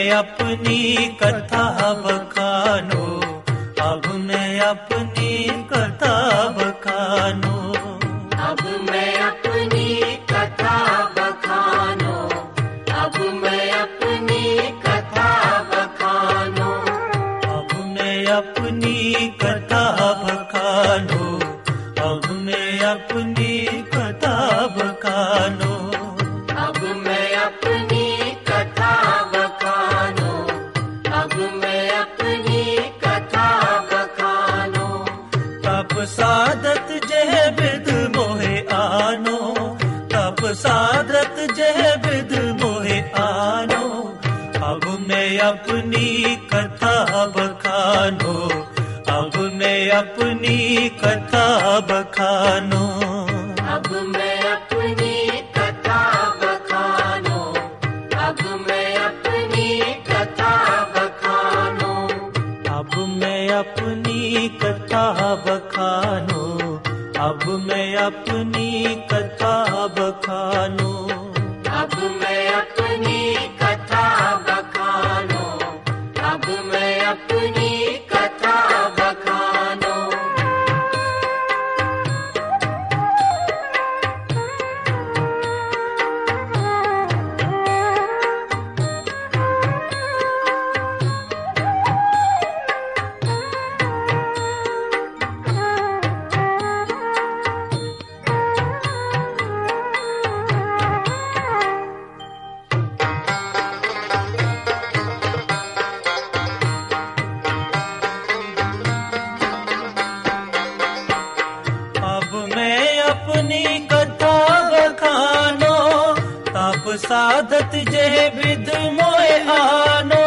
मैं अपनी कथा बखानो, अब मैं अपनी कथा बखानो, अब मैं अपनी कथा बखानो, अब मैं अपनी कथा बखानो, अब मैं अपनी कथा बखानो, अब मैं अपनी कथा बखानो, अब मैं अपनी कथा बखानो, अब मैं अपनी कथा बखानो। तप साधत जह बिद मोहे आनो, तप साधत जह बिद मोहे आनो, अब मैं अपनी कथा बखानो, अब मैं अपनी कथा बखानो, अब मैं अपनी कथा बखानो, अब मैं अपनी कथा बखानो, अब मैं अपनी कथा बखानो, अब मैं अपनी कथा बखानो, अब मैं अपनी कथा बखानो, अब मैं अपनी कथा बखानो। अब मैं अपनी कथा बखानो, तप साधत जह बिद मोहे आनो,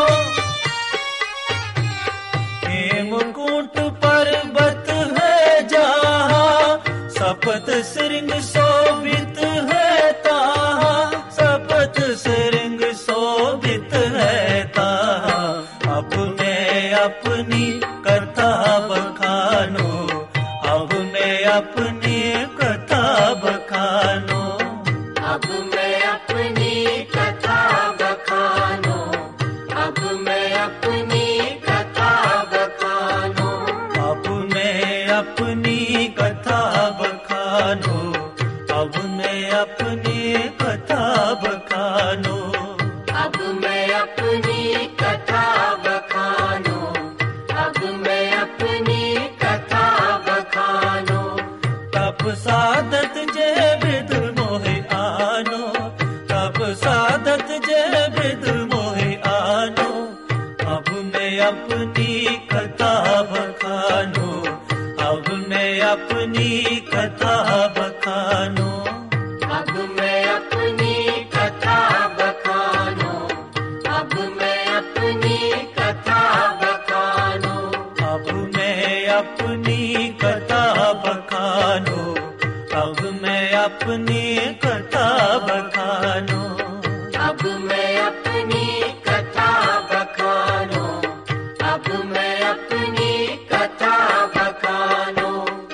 हेमकूट पर्वत है जहाँ, सपत श्रृंग शोभित है तहाँ, सपत श्रृंग शोभित है तहाँ, अब मैं अपनी कथा बखानो, अब मैं अपनी कथा बखानो, अब मैं अपनी कथा बखानो, अब मैं अपनी कथा बखानो, अब मैं अपनी कथा बखानो, अब मैं अपनी कथा बखानो, अब मैं अपनी कथा बखानो, अब मैं अपनी कथा बखानो। तप साधत जह बिद मोहे आनो, तप साधत जह बिद मोहे आनो, अब मैं अपनी कथा बखानो, अब मैं अपनी कथा बखानो, अब मैं अपनी कथा बखानो, अब मैं अपनी कथा बखानो, अब मैं अपनी कथा बखानो, अब मैं अपनी कथा बखानो, अब मैं अपनी कथा बखानो, अब मैं अपनी कथा बखानो।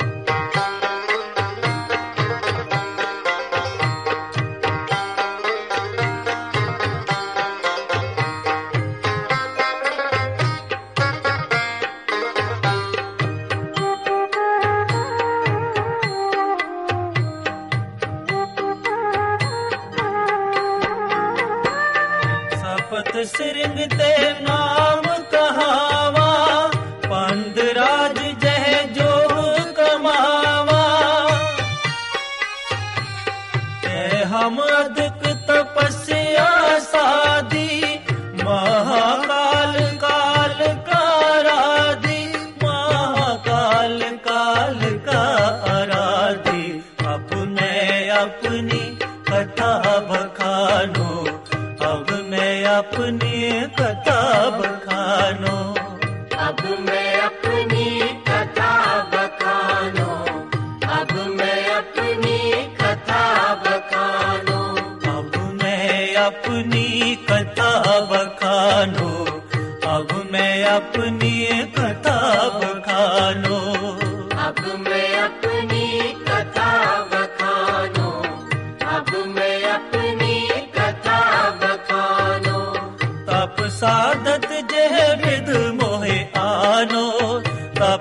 सपत श्रृंग ते नाम कहावा, पंदराज जह जो कमावा, ते हम अधिक तपस्या साधी, महाकाल काल का आराधी, महाकाल काल का आराधी, अब मैं अपनी कथा बखानो, अब मैं अपनी कथा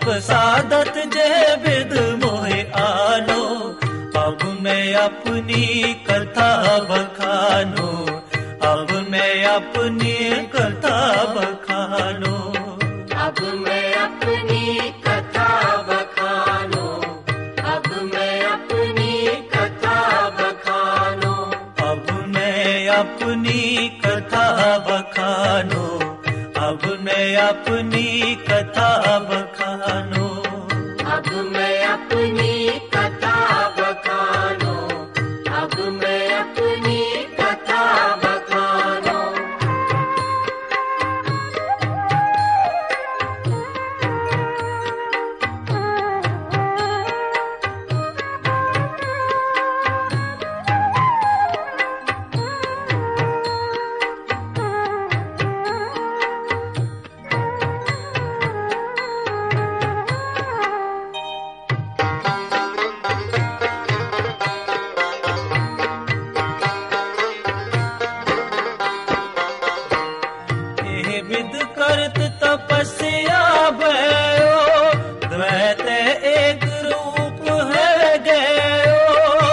सादत जे विद मोहे आनो, अब मैं अपनी कथा बखानो, अब मैं अपनी कथा बखानो, अब मैं अपनी कथा बखानो, अब मैं अपनी कथा बखानो, अब मैं अपनी कथा बखानो, अब मैं अपनी कथा बखानो, अब मैं अपनी कथा बखानो, अब मैं अपनी कथा बखानो। विद करत तपस्या भयो, द्वैत एक रूप है गयो,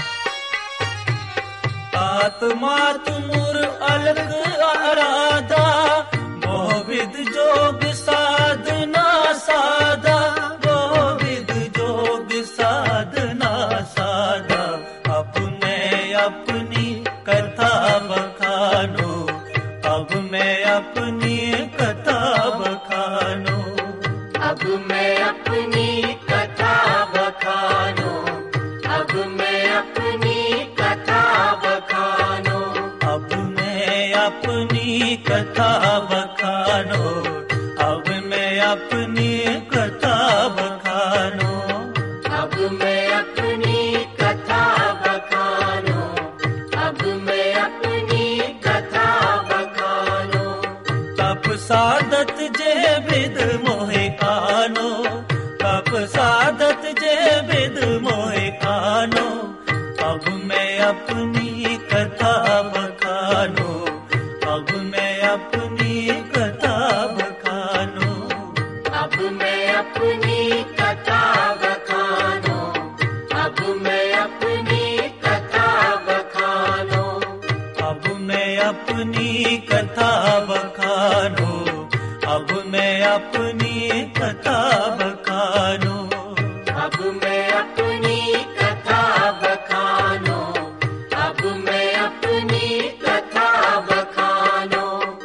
आत्मा तुमुर अलग आराधा, मोह विद जोग साधना साधा, मोह विद जोग साधना साधा, अब मैं अपनी कथा बखानो, अब मैं अपनी कथा बखानो, अब मैं अपनी कथा बखानो, अब मैं अपनी कथा बखानो, अब मैं अपनी कथा बखानो, अब मैं अपनी कथा बखानो, अब मैं अपनी कथा बखानो, अब मैं अपनी कथा बखानो। तप साधत जे विद मोहे आनो, तप साधत जे विद मोहे आनो, अब मैं अपनी कथा बखानो, अब मैं अपनी कथा बखानो, अब मैं अपनी कथा बखानो, अब मैं अपनी कथा बखानो, अब मैं अपनी कथा बखानो, अब मैं अपनी कथा बखानो, अब मैं अपनी कथा बखानो, अब मैं अपनी कथा बखानो।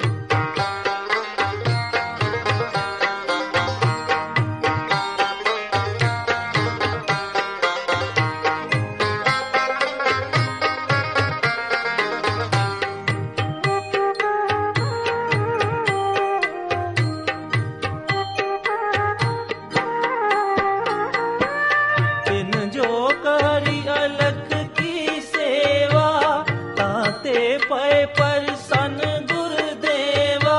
तिन जो करी अलख की सेवा, ताते पै परसन गुरुदेवा,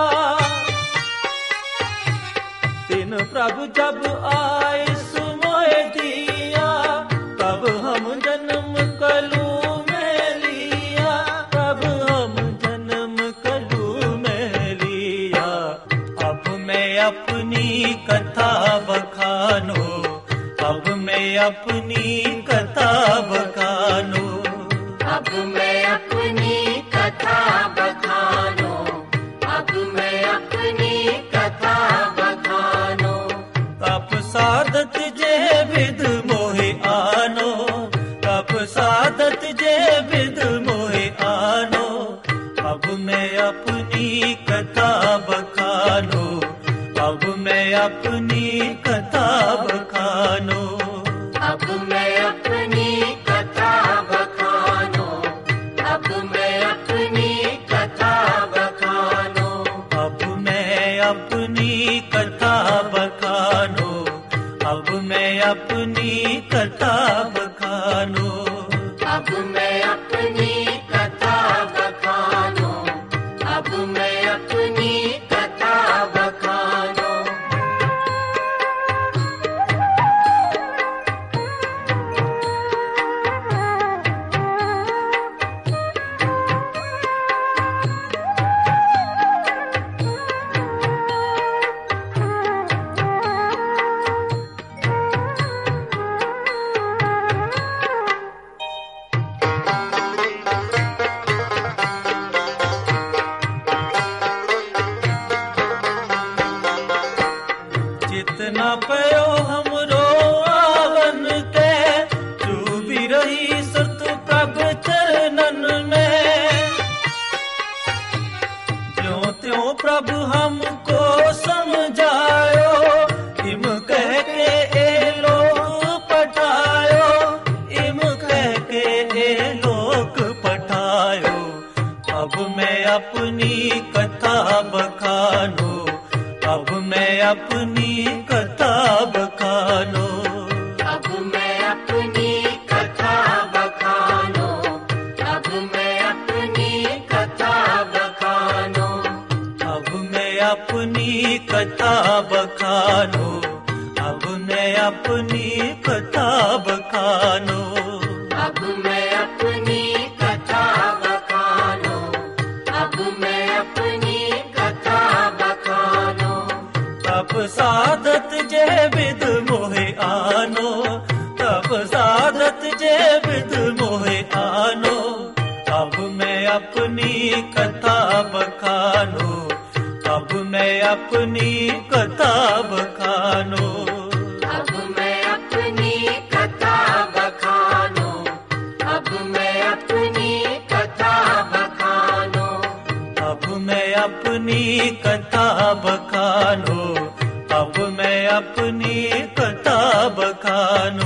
तिन प्रभु जब आए सुमोय दिया, तब हम जन्म कलू में लिया, तब हम जन्म कलू में लिया, अब मैं अपनी कथा बखानो, अब मैं अपनी कथा बखानो, अब मैं अपनी कथा बखानो, अब मैं अपनी कथा बखानो, तप साधत जे विद मोहे आनो, तप साधत जे विद मोहे आनो, अब मैं अपनी कथा बखानो, अब मैं अपनी कथा बखानो, अब मैं अपनी कथा बखानो, अब मैं अपनी कथा बखानो, अब मैं अपनी कथा बखानो, अब मैं अपनी कथा बखानो, अब मैं अपनी कथा बखानो, अब मैं अपनी कथा बखानो। अपनी कथा बखानो, अब मैं अपनी कथा बखानो, अब मैं अपनी कथा बखानो, अब मैं अपनी कथा बखानो, अब मैं अपनी कथा बखानो, अब मैं अपनी कथा बखानो, अब मैं अपनी कथा बखानो, तब साधत जय विद मोहे आनो, तब साधत जय विद मोहे आनो, अब मैं अपनी कथा बखानो, अब मैं अपनी कथा बखानो, अब मैं अपनी कथा बखानो, अब मैं अपनी कथा बखानो, अब मैं अपनी कथा बखानो, अब मैं अपनी कथा बखानो।